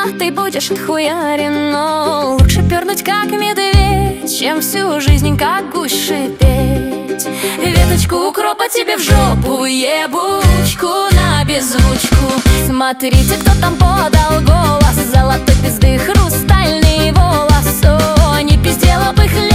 ты будешь отхуярен. Но лучше пернуть как медведь, чем всю жизнь как гусь шипеть. Веточку укропа тебе в жопу, ебучку на беззвучку. Смотрите, кто там подал голос, золотой пизды хрустальный волос. О, не пиздело бы хлеб,